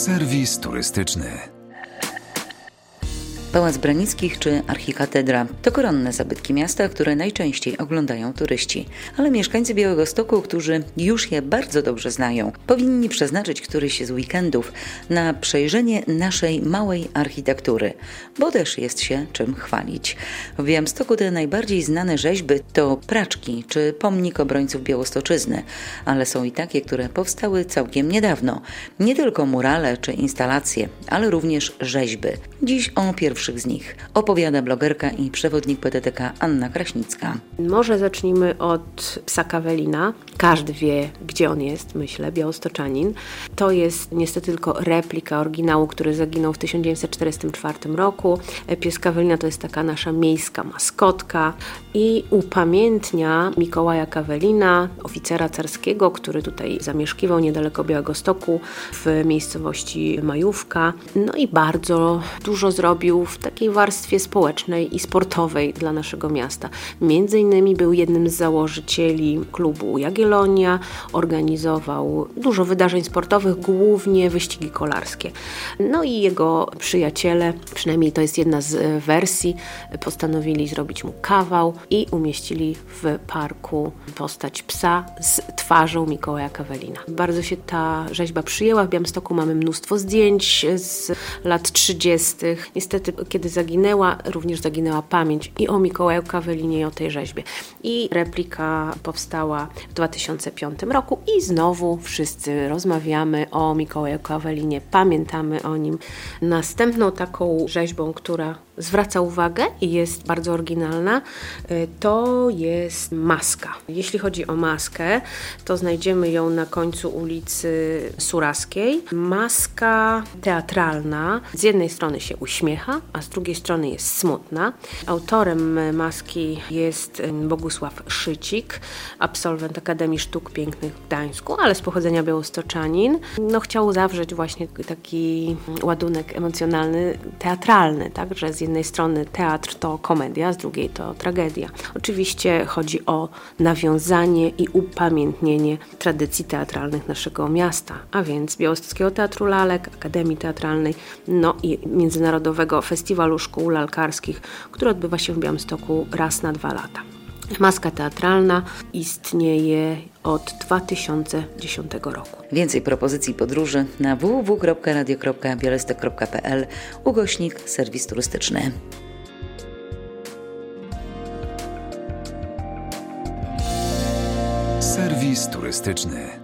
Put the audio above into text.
Serwis turystyczny. Pałac Branickich czy Archikatedra to koronne zabytki miasta, które najczęściej oglądają turyści. Ale mieszkańcy Białegostoku, którzy już je bardzo dobrze znają, powinni przeznaczyć któryś z weekendów na przejrzenie naszej małej architektury, bo też jest się czym chwalić. W Białymstoku te najbardziej znane rzeźby to praczki czy pomnik obrońców Białostoczyzny, ale są i takie, które powstały całkiem niedawno. Nie tylko murale czy instalacje, ale również rzeźby. Dziś o pierwszych z nich opowiada blogerka i przewodnik PTTK Anna Kraśnicka. Może zacznijmy od psa Kawelina. Każdy wie, gdzie on jest, myślę, białostoczanin. To jest niestety tylko replika oryginału, który zaginął w 1944 roku. Pies Kawelina to jest taka nasza miejska maskotka i upamiętnia Mikołaja Kawelina, oficera carskiego, który tutaj zamieszkiwał niedaleko Białegostoku w miejscowości Majówka. No i bardzo dużo zrobił w takiej warstwie społecznej i sportowej dla naszego miasta. Między innymi był jednym z założycieli klubu Jagiellonia, organizował dużo wydarzeń sportowych, głównie wyścigi kolarskie. No i jego przyjaciele, przynajmniej to jest jedna z wersji, postanowili zrobić mu kawał i umieścili w parku postać psa z twarzą Mikołaja Kawelina. Bardzo się ta rzeźba przyjęła. W Białymstoku mamy mnóstwo zdjęć z lat 30. Niestety, kiedy zaginęła, również zaginęła pamięć i o Mikołaju Kawelinie, i o tej rzeźbie. I replika powstała w 2005 roku i znowu wszyscy rozmawiamy o Mikołaju Kawelinie, pamiętamy o nim. Następną taką rzeźbą, która zwraca uwagę i jest bardzo oryginalna, to jest maska. Jeśli chodzi o maskę, to znajdziemy ją na końcu ulicy Suraskiej. Maska teatralna z jednej strony się uśmiecha, a z drugiej strony jest smutna. Autorem maski jest Bogusław Szycik, absolwent Akademii Sztuk Pięknych w Gdańsku, ale z pochodzenia białostoczanin. Chciał zawrzeć właśnie taki ładunek emocjonalny, teatralny, tak, że z jednej strony teatr to komedia, z drugiej to tragedia. Oczywiście chodzi o nawiązanie i upamiętnienie tradycji teatralnych naszego miasta, a więc Białostockiego Teatru Lalek, Akademii Teatralnej, i Międzynarodowego Festiwalu Szkół Lalkarskich, który odbywa się w Białymstoku raz na 2 lata. Maska teatralna istnieje od 2010 roku. Więcej propozycji podróży na www.radio.białystok.pl /serwis turystyczny. Serwis turystyczny.